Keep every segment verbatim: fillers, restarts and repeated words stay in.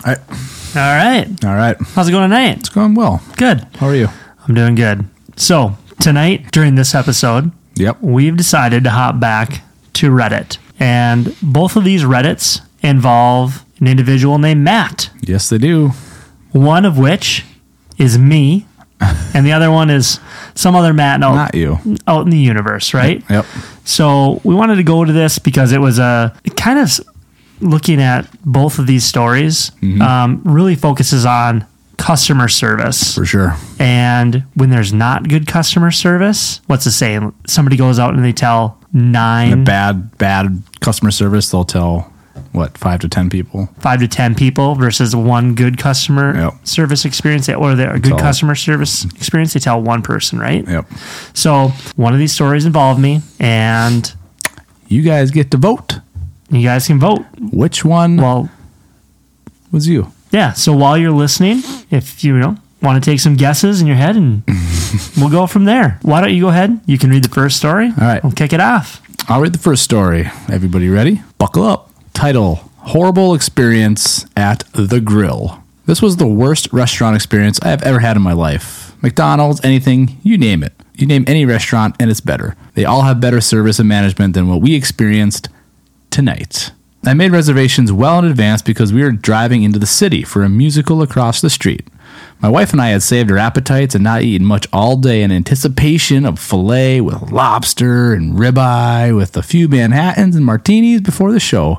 All right. All right. All right. How's it going tonight? It's going well. Good. How are you? I'm doing good. So, tonight, during this episode, Yep. we've decided to hop back to Reddit. And both of these Reddits involve an individual named Matt, Yes, they do. one of which is me, and the other one is some other Matt out, Not you. out in the universe, right? Yep. So we wanted to go to this because it was a it kind of looking at both of these stories, Mm-hmm. um, really focuses on customer service. For sure. And when there's not good customer service, what's the saying? Somebody goes out and they tell nine, The bad, bad customer service, they'll tell, what, five to ten people? five to ten people versus one good customer Yep. service experience, or the, a good all. customer service experience, they tell one person, right? Yep. So one of these stories involved me, and You guys get to vote. you guys can vote. Which one Well, was you? yeah. So while you're listening, if you know want to take some guesses in your head, and we'll go from there. Why don't you go ahead? You can read the first story. All right. We'll kick it off. I'll read the first story. Everybody ready? Buckle up. Title: Horrible Experience at the Grill. This was the worst restaurant experience I have ever had in my life. McDonald's, anything, you name it. You name any restaurant and it's better. They all have better service and management than what we experienced tonight. I made reservations well in advance because we were driving into the city for a musical across the street. My wife and I had saved our appetites and not eaten much all day in anticipation of filet with lobster and ribeye with a few Manhattans and martinis before the show.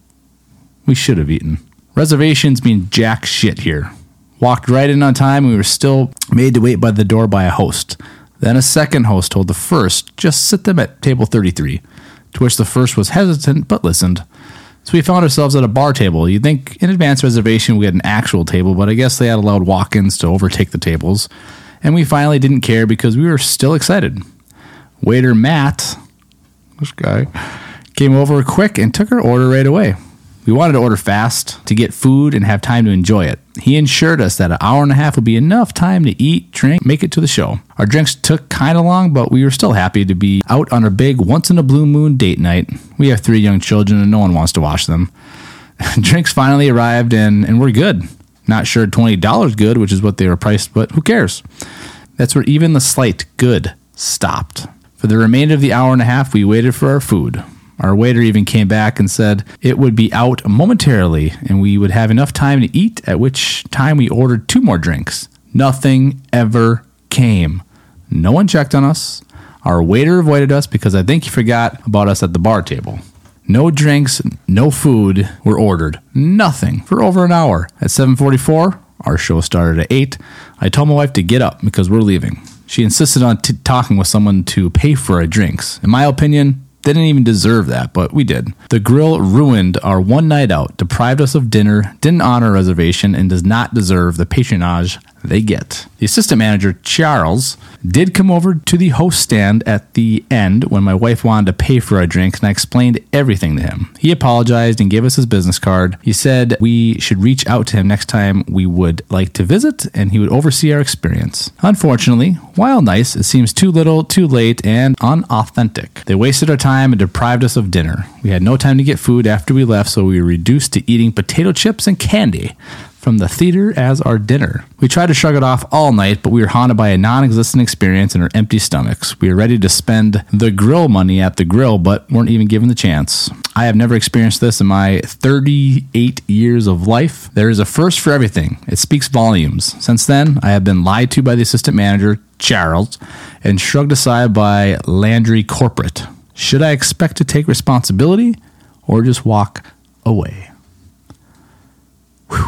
We should have eaten. Reservations mean jack shit here. Walked right in on time and we were still made to wait by the door by a host. Then a second host told the first, just sit them at table thirty-three, to which the first was hesitant but listened. So we found ourselves at a bar table. You'd think in advance reservation we had an actual table, but I guess they had allowed walk-ins to overtake the tables. And we finally didn't care because we were still excited. Waiter Matt, this guy, came over quick and took our order right away. We wanted to order fast to get food and have time to enjoy it. He assured us that an hour and a half would be enough time to eat, drink, make it to the show. Our drinks took kind of long, but we were still happy to be out on our big once-in-a-blue-moon date night. We have three young children and no one wants to watch them. Drinks finally arrived and, and we're good. Not sure twenty dollars good, which is what they were priced, but who cares? That's where even the slight good stopped. For the remainder of the hour and a half, we waited for our food. Our waiter even came back and said it would be out momentarily and we would have enough time to eat, at which time we ordered two more drinks. Nothing ever came. No one checked on us. Our waiter avoided us because I think he forgot about us at the bar table. No drinks, no food were ordered. Nothing for over an hour. At seven forty-four, our show started at eight. I told my wife to get up because we're leaving. She insisted on t- talking with someone to pay for our drinks. In my opinion, they didn't even deserve that, but we did. The grill ruined our one night out, deprived us of dinner, didn't honor a reservation, and does not deserve the patronage they get. The assistant manager, Charles, did come over to the host stand at the end when my wife wanted to pay for our drinks, and I explained everything to him. He apologized and gave us his business card. He said we should reach out to him next time we would like to visit, and he would oversee our experience. Unfortunately, while nice, it seems too little, too late, and unauthentic. They wasted our time and deprived us of dinner. We had no time to get food after we left, so we were reduced to eating potato chips and candy from the theater as our dinner. We tried to shrug it off all night, but we were haunted by a non-existent experience in our empty stomachs. We were ready to spend the grill money at the grill, but weren't even given the chance. I have never experienced this in my thirty-eight years of life. There is a first for everything. It speaks volumes. Since then, I have been lied to by the assistant manager, Charles, and shrugged aside by Landry Corporate. Should I expect to take responsibility or just walk away? Whew.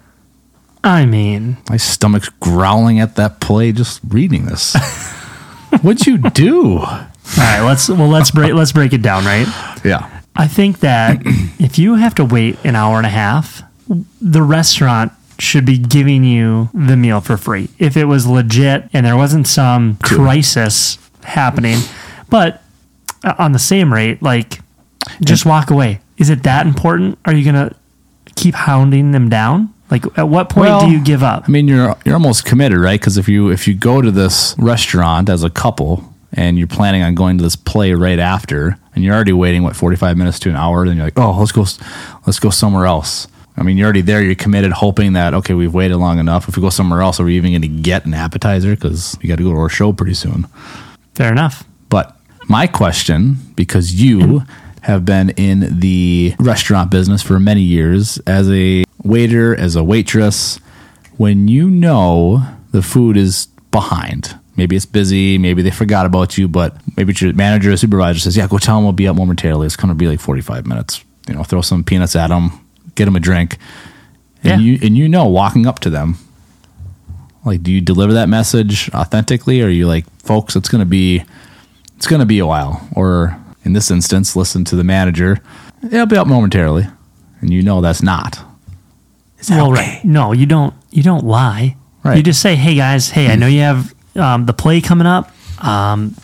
I mean, My stomach's growling at that play just reading this. What'd you do? all right, let's well let's break let's break it down, right? Yeah. I think that if you have to wait an hour and a half, the restaurant should be giving you the meal for free. If it was legit and there wasn't some crisis happening, but on the same rate, like, just walk away. Is it that important? Are you going to keep hounding them down? Like, at what point Well, do you give up? I mean, you're you're almost committed, right? Because if you if you go to this restaurant as a couple and you're planning on going to this play right after, and you're already waiting what forty-five minutes to an hour, then you're like, oh, let's go let's go somewhere else. I mean, you're already there. You're committed, hoping that, okay, we've waited long enough. If we go somewhere else, are we even going to get an appetizer? Because we got to go to our show pretty soon. Fair enough. But my question, because you have been in the restaurant business for many years as a waiter, as a waitress, when you know the food is behind, maybe it's busy, maybe they forgot about you, but maybe your manager or supervisor says, yeah, go tell them we'll be up momentarily. It's going to be like forty-five minutes. You know, throw some peanuts at them, get them a drink. And Yeah. you and you know, walking up to them, like, do you deliver that message authentically, or are you like, folks, it's going to be, it's going to be a while, or in this instance, listen to the manager, it'll be up momentarily, and you know that's not. Is that Well, okay? right. No, you don't. You don't lie. Right. You just say, "Hey guys, hey, I know you have um, the play coming up. Um,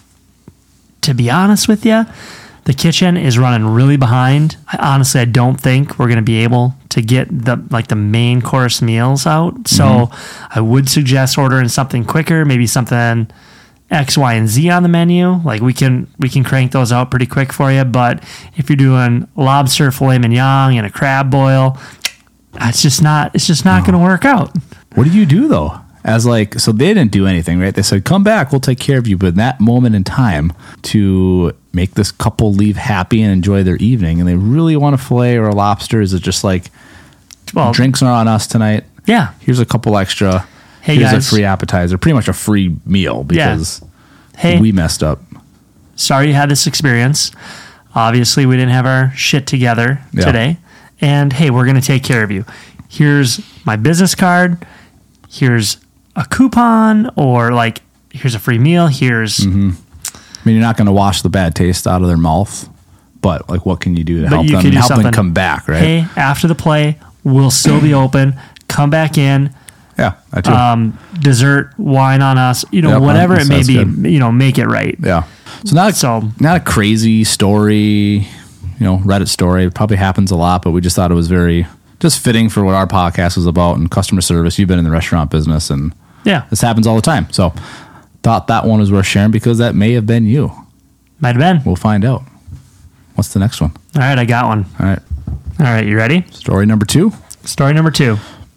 to be honest with you, the kitchen is running really behind. I, honestly, I don't think we're going to be able to get the like the main course meals out. So Mm-hmm. I would suggest ordering something quicker, maybe something X, Y, and Z on the menu. Like we can we can crank those out pretty quick for you. But if you're doing lobster filet mignon and a crab boil, it's just not it's just not going to work out. What did you do though? As like, so they didn't do anything, right? They said, come back, we'll take care of you. But in that moment in time, to make this couple leave happy and enjoy their evening, and they really want a filet or a lobster, is it just like, Well, drinks are on us tonight? yeah. Here's a couple extra. Hey, Here's guys. a free appetizer. Pretty much a free meal because Hey, we messed up. sorry you had this experience. Obviously, we didn't have our shit together Yeah. today. And hey, we're going to take care of you. Here's my business card. Here's a coupon, or like, here's a free meal. Here's, Mm-hmm. I mean, you're not going to wash the bad taste out of their mouth, but like, what can you do to But help you them could do help them something. come back, right? hey, after the play, we'll still be open. Come back in. Yeah, I too. Um, dessert, wine on us. You know, Yep, whatever that it may sounds be. good. You know, make it right. yeah. So not a, So- not a crazy story, you know, Reddit story. It probably happens a lot, but we just thought it was very just fitting for what our podcast was about and customer service. You've been in the restaurant business, and Yeah, this happens all the time. So thought that one was worth sharing because that may have been you. might have been. We'll find out. What's the next one? All right, I got one. All right. All right, you ready? Story number two. Story number two.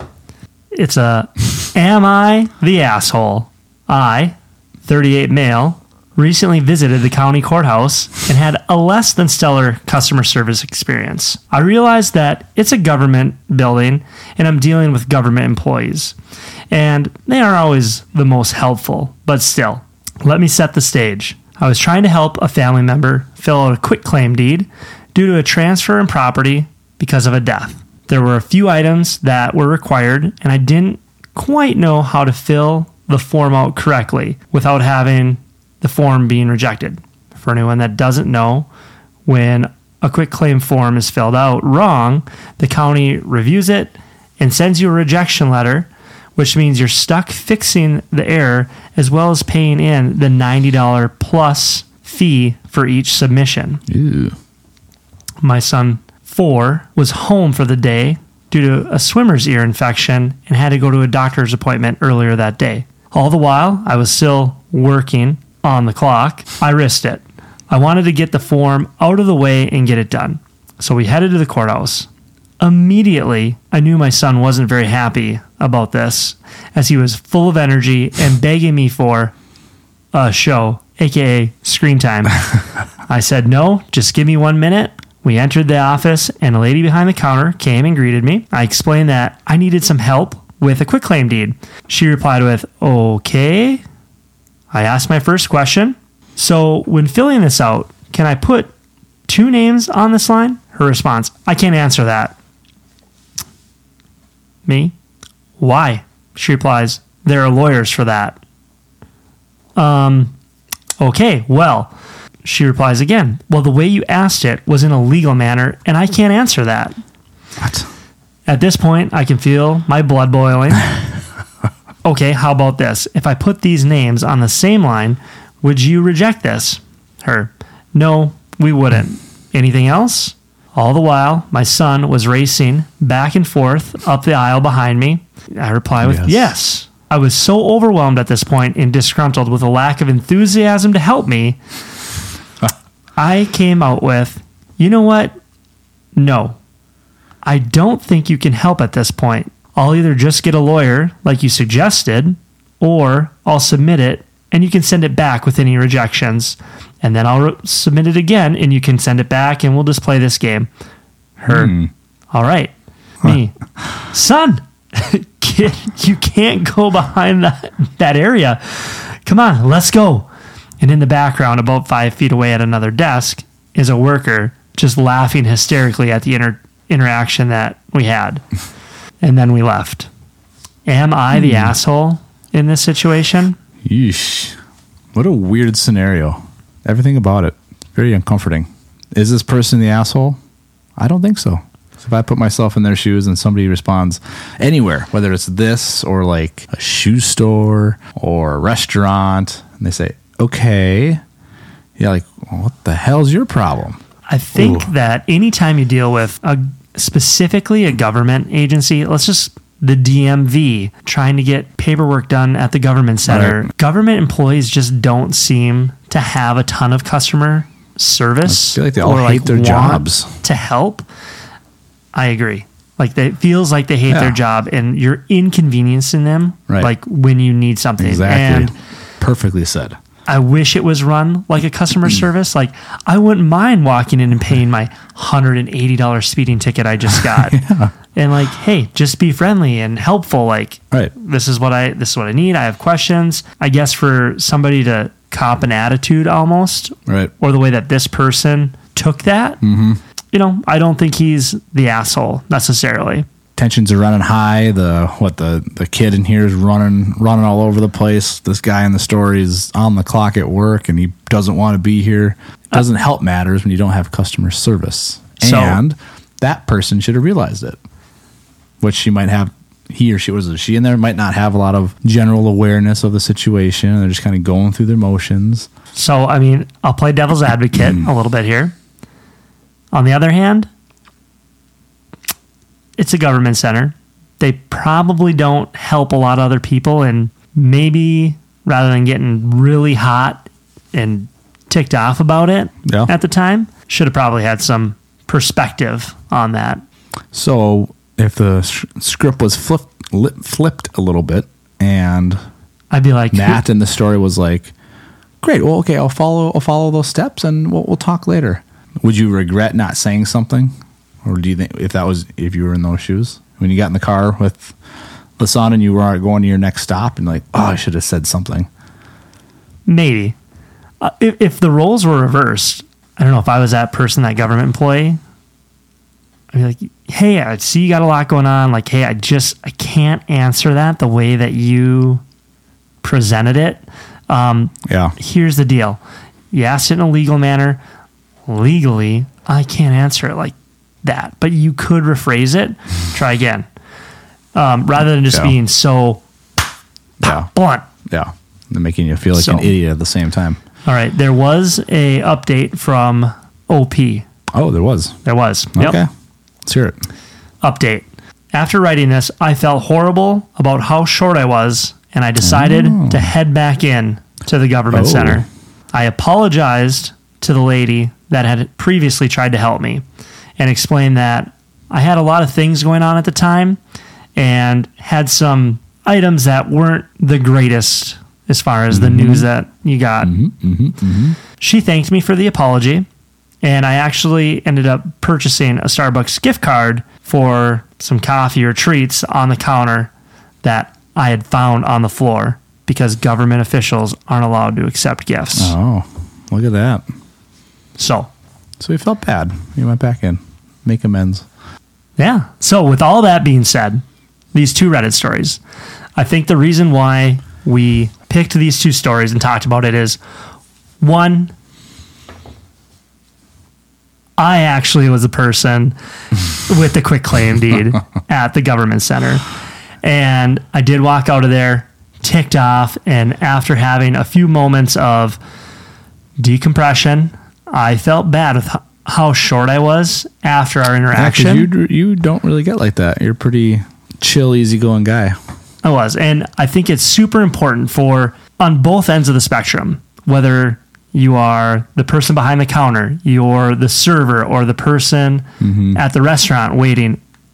It's a Am I the asshole? I, thirty-eight male, recently visited the county courthouse and had a less than stellar customer service experience. I realized that it's a government building and I'm dealing with government employees. And they aren't always the most helpful, but still, let me set the stage. I was trying to help a family member fill out a quitclaim deed due to a transfer in property because of a death. There were a few items that were required, and I didn't quite know how to fill the form out correctly without having the form being rejected. For anyone that doesn't know, when a quitclaim form is filled out wrong, the county reviews it and sends you a rejection letter, which means you're stuck fixing the error as well as paying in the ninety dollars plus fee for each submission. Ew. My son, four, was home for the day due to a swimmer's ear infection and had to go to a doctor's appointment earlier that day. All the while, I was still working on the clock. I risked it. I wanted to get the form out of the way and get it done. So we headed to the courthouse. Immediately, I knew my son wasn't very happy about this, as he was full of energy and begging me for a show, aka screen time. I said, no, just give me one minute. We entered the office and a lady behind the counter came and greeted me. I explained that I needed some help with a quitclaim deed. She replied with, okay. I asked my first question. So when filling this out, can I put two names on this line? Her response, I can't answer that. Me? Why? She replies, there are lawyers for that. Um, okay, well, she replies again, well, the way you asked it was in a legal manner, and I can't answer that. What? At this point, I can feel my blood boiling. Okay, how about this? If I put these names on the same line, would you reject this? Her, no, we wouldn't. Anything else? All the while, my son was racing back and forth up the aisle behind me. I reply with, Yes. yes. I was so overwhelmed at this point and disgruntled with a lack of enthusiasm to help me. I came out with, you know what? No. I don't think you can help at this point. I'll either just get a lawyer, like you suggested, or I'll submit it and you can send it back with any rejections. And then I'll re- submit it again and you can send it back and we'll just play this game. Her, Hmm. all right. Me, son, kid, you can't go behind that, that area. Come on, let's go. And in the background, about five feet away at another desk, is a worker just laughing hysterically at the inter- interaction that we had. And then we left. Am I the asshole in this situation? Yeesh. What a weird scenario. Everything about it. Very uncomforting. Is this person the asshole? I don't think so. So if I put myself in their shoes and somebody responds anywhere, whether it's this or like a shoe store or a restaurant, and they say, okay, you're like, well, what the hell's your problem? I think Ooh. that anytime you deal with a specifically a government agency, let's just the D M V trying to get paperwork done at the government center, Right. government employees just don't seem to have a ton of customer service. I feel like they all or, hate their want jobs. to help. I agree. Like they, it feels like they hate Yeah. their job and you're inconveniencing them. Right. Like when you need something. Exactly. And Perfectly said. I wish it was run like a customer service. Like I wouldn't mind walking in and paying my one hundred eighty dollars speeding ticket I just got. Yeah. And like, hey, just be friendly and helpful. Like Right. this is what I this is what I need. I have questions. I guess for somebody to cop an attitude almost, Right. or the way that this person took that, Mm-hmm. you know, I don't think he's the asshole necessarily. Tensions are running high. The what the the kid in here is running running all over the place. This guy in the story is on the clock at work and he doesn't want to be here. It doesn't help matters when you don't have customer service. So- And that person should have realized it. Which she might have. He or she was it she in there might not have a lot of general awareness of the situation. They're just kind of going through their motions. So, I mean, I'll play devil's advocate a little bit here. On the other hand, it's a government center. They probably don't help a lot of other people. And maybe rather than getting really hot and ticked off about it Yeah. at the time, should have probably had some perspective on that. So if the sh- script was flipped li- flipped a little bit and I'd be like, Matt in the story was like, great, well, okay, I'll follow I'll follow those steps and we'll, we'll talk later. Would you regret not saying something? Or do you think if that was if you were in those shoes? When you got in the car with the son and you were going to your next stop and like, oh, I should have said something. maybe. Uh, if, if the roles were reversed, I don't know if I was that person, that government employee, I'd be like, hey, I see you got a lot going on. Like, hey, I just, I can't answer that the way that you presented it. Um, Yeah. here's the deal. You asked it in a legal manner. Legally, I can't answer it like that, but you could rephrase it. Try again. Um, rather than just Yeah. being so Yeah. blunt. Yeah. They're making you feel like So- an idiot at the same time. All right. There was a update from O P. Oh, there was. There was. Okay. Yep. Let's hear it. Update. After writing this, I felt horrible about how short I was, and I decided Oh. to head back in to the government Oh. center. I apologized to the lady that had previously tried to help me and explained that I had a lot of things going on at the time and had some items that weren't the greatest as far as the news that you got. She thanked me for the apology, and I actually ended up purchasing a Starbucks gift card for some coffee or treats on the counter that I had found on the floor because government officials aren't allowed to accept gifts. Oh, look at that. So, So you felt bad. You went back in. Make amends. yeah. So, with all that being said, these two Reddit stories, I think the reason why we picked these two stories and talked about it is one, I actually was a person with the quick claim deed at the government center. And I did walk out of there ticked off. And after having a few moments of decompression, I felt bad with h- how short I was after our Yeah, 'cause interaction. you you don't really get like that. You're a pretty chill, easygoing guy. I was. And I think it's super important for on both ends of the spectrum, whether you are the person behind the counter, you're the server, or the person at the restaurant waiting.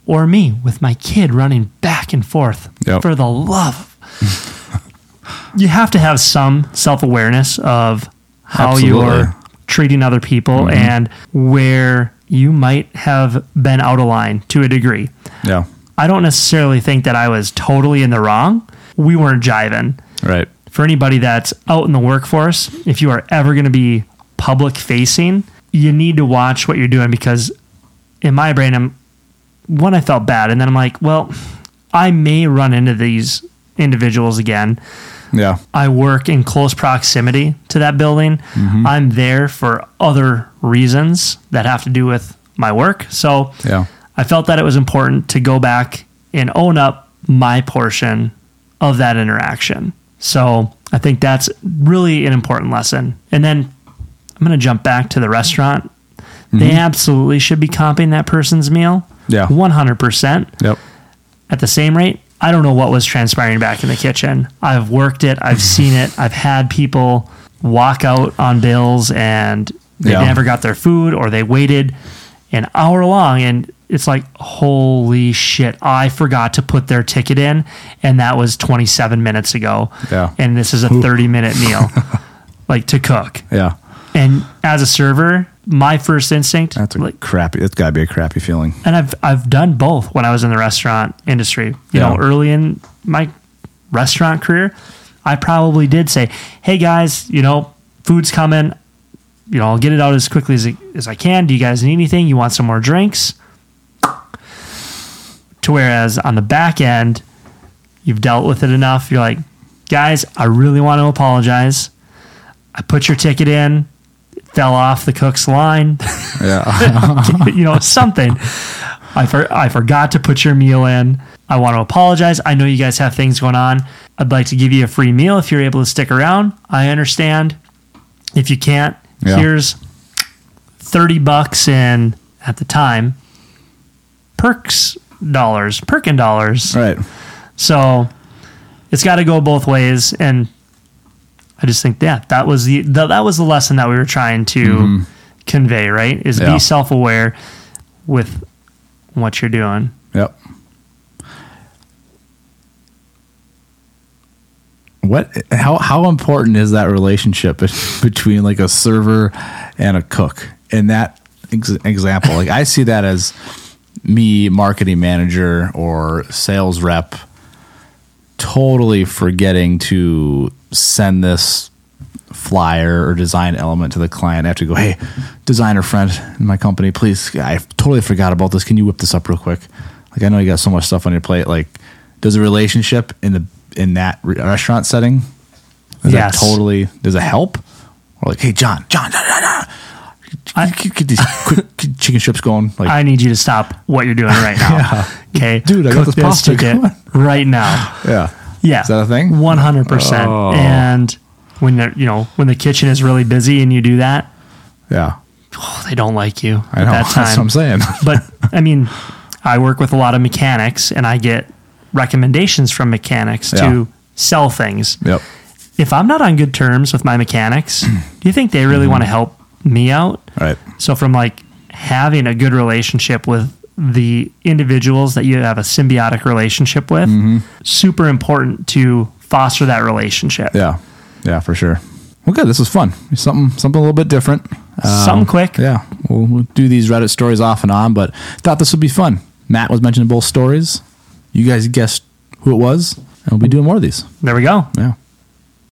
Or me with my kid running back and forth. Yep. For the love of... You have to have some self-awareness of how Absolutely. you're treating other people Mm-hmm. and where you might have been out of line to a degree. Yeah. I don't necessarily think that I was totally in the wrong. We weren't jiving. Right. For anybody that's out in the workforce, if you are ever going to be public facing, you need to watch what you're doing, because in my brain, I'm one, I felt bad. And then I'm like, well, I may run into these individuals again. Yeah. I work in close proximity to that building. Mm-hmm. I'm there for other reasons that have to do with my work. So Yeah. I felt that it was important to go back and own up my portion of that interaction. So I think that's really an important lesson. And then I'm going to jump back to the restaurant. Mm-hmm. They absolutely should be comping that person's meal. Yeah. one hundred percent. Yep. At the same rate. I don't know what was transpiring back in the kitchen. I've worked it. I've seen it. I've had people walk out on bills and they Yeah. never got their food, or they waited an hour long, and it's like, holy shit, I forgot to put their ticket in, and that was twenty-seven minutes ago. Yeah. And this is a thirty minute meal, like, to cook. Yeah. And as a server, my first instinct, That's a like, crappy. It's got to be a crappy feeling. and I've I've done both when I was in the restaurant industry. You Yeah. know, early in my restaurant career, I probably did say, "Hey guys, you know, food's coming. You know, I'll get it out as quickly as, as I can. Do you guys need anything? You want some more drinks?" To whereas on the back end, you've dealt with it enough. You're like, "Guys, I really want to apologize. I put your ticket in. It fell off the cook's line." Yeah. You know, something. I for, I forgot to put your meal in. I want to apologize. I know you guys have things going on. I'd like to give you a free meal if you're able to stick around. I understand. If you can't, Yeah. here's thirty bucks in, at the time, perks dollars, Perkin dollars. Right. So it's got to go both ways. And I just think, yeah, that was the, the that was the lesson that we were trying to Mm-hmm. convey, right? Is Yeah. be self-aware with what you're doing. Yep. What? How how important is that relationship between like a server and a cook? In that ex- example, like I see that as me, marketing manager or sales rep, totally forgetting to send this flyer or design element to the client. I have to go, "Hey, designer friend in my company, please, I totally forgot about this. Can you whip this up real quick? Like, I know you got so much stuff on your plate." Like, does a relationship in the in that re- restaurant setting, does Yes. that totally, does it help? Or like, "Hey, John, John, John, John, John, I- get, get these quick chicken strips going." Like, I need you to stop what you're doing right now. Yeah. Okay, Dude, I got Cook this pasta ticket going. right now. yeah, Yeah, is that a thing? One hundred percent. Oh. And when they're, you know, when the kitchen is really busy and you do that, Yeah, oh, they don't like you I at know. that time. That's what I'm saying. But I mean, I work with a lot of mechanics, and I get recommendations from mechanics Yeah. to sell things. Yep. If I'm not on good terms with my mechanics, do you think they really want to help me out? Right. So from like having a good relationship with the individuals that you have a symbiotic relationship with, Mm-hmm. super important to foster that relationship. Yeah. Yeah, for sure. Well, good. This was fun. Something, something a little bit different. Um, Something quick. Yeah. We'll, we'll do these Reddit stories off and on, but thought this would be fun. Matt was mentioning both stories. You guys guessed who it was, and we'll be doing more of these. There we go. Yeah.